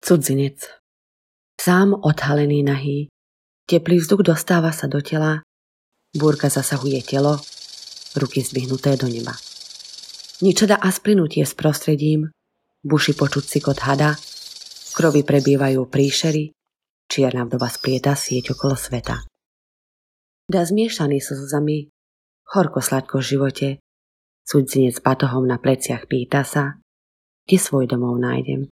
Cudzinec. Sám odhalený nahý, teplý vzduch dostáva sa do tela, búrka zasahuje telo, ruky zdvihnuté do neba. Ničada a splynutie s prostredím, buši počuť cykot hada, v krovi prebývajú príšery, čierna vdova splieta sieť okolo sveta. Dá zmiešaný so slzami, horko-sladko v živote, cudzinec s batohom na pleciach pýta sa, kde svoj domov nájdem.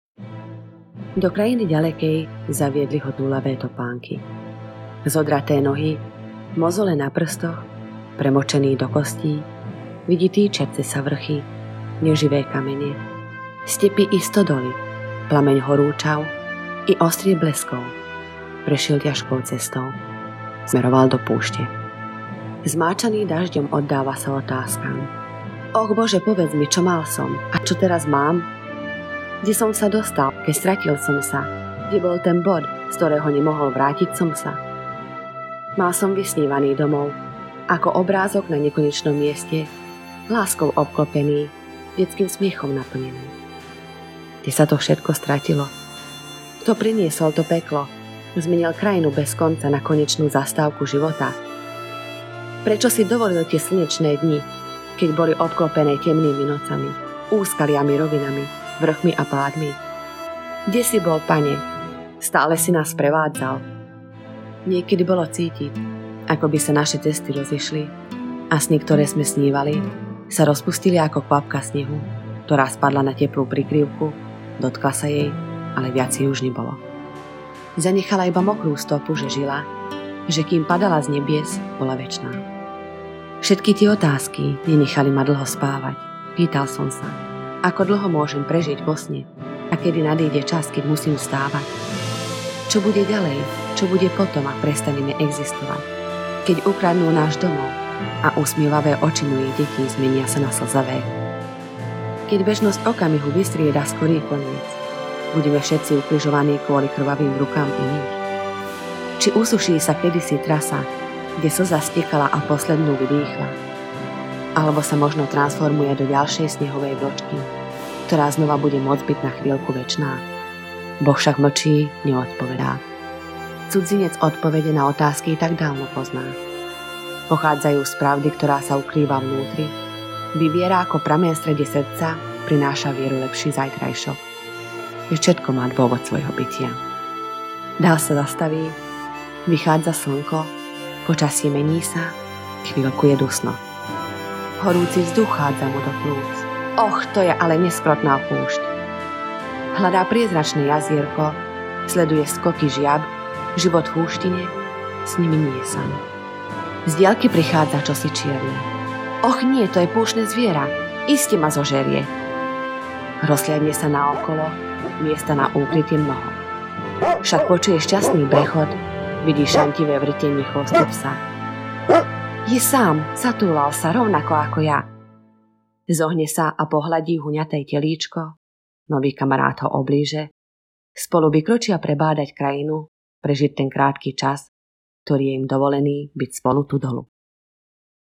Do krajiny ďalekej zaviedli ho túlavé topánky. Zodraté nohy, mozole na prstoch, premočený do kostí, vidí týčerce sa vrchy, neživé kamene, stepy i stodoly, plameň horúčav i ostrie bleskov. Prešiel ťažkou cestou, smeroval do púšte. Zmáčaný dažďom oddáva sa otázkam. Och Bože, povedz mi, čo mal som a čo teraz mám? Kde som sa dostal, keď stratil som sa? Kde bol ten bod, z ktorého nemohol vrátiť som sa? Mal som vysnívaný domov, ako obrázok na nekonečnom mieste, láskou obklopený, detským smiechom naplnený. Kde sa to všetko stratilo? Kto priniesol to peklo? Zmenil krajinu bez konca na konečnú zastávku života? Prečo si dovolil tie slnečné dni, keď boli obklopené temnými nocami, úskaliami, rovinami, vrchmi a pádmi? Kde si bol, Pane? Stále si nás prevádzal. Niekedy bolo cítiť, ako by sa naše cesty rozišli a sny, ktoré sme snívali, sa rozpustili ako kvapka snehu, ktorá spadla na teplú prikryvku, dotkla sa jej, ale viac jej už nebolo. Zanechala iba mokrú stopu, že žila, že kým padala z nebies, bola večná. Všetky tie otázky nenechali ma dlho spávať. Pýtal som sa, ako dlho môžem prežiť vo sne a kedy nadíde čas, keď musím vstávať. Čo bude ďalej? Čo bude potom, ak prestaneme existovať? Keď ukradnú náš domov a usmievavé oči mojich detí zmenia sa na slzavé. Keď bežnosť okamihu vystrieda skorý koniec, budeme všetci ukrižovaní kvôli krvavým rukám iných. Či usuší sa kedysi trasa, kde slza stekala a poslednú vydýchla, alebo sa možno transformuje do ďalšej snehovej vločky, ktorá znova bude môcť byť na chvíľku večná. Boh však mlčí, neodpovedá. Cudzinec odpovede na otázky tak dávno pozná. Pochádzajú z pravdy, ktorá sa ukrýva vnútri, vyviera ako prameň v strede srdca, prináša vieru lepší zajtrajšok. Že všetko má dôvod svojho bytia. Dál sa zastaví, vychádza slnko, počasie mení sa, chvíľku je dusno. Horúci vzduch chádza mu do plúc. Och, to je ale neskrotná púšť. Hľadá priezračné jazierko, sleduje skoky žiab, život v húštine, s nimi nie je sám. Z diaľky prichádza čosi čierne. Och nie, to je púštne zviera, iste ma zožerie. Rozhliadne sa naokolo, miesta na úkrytie mnoho. Však počuje šťastný brechod, vidí šantivé vrtenie chvostu psa. Je sám, zatúlal sa rovnako ako ja. Zohne sa a pohľadí huňaté telíčko, nový kamarát ho oblíže, spolu vykročia prebádať krajinu, prežiť ten krátky čas, ktorý je im dovolený byť spolu tu dolu.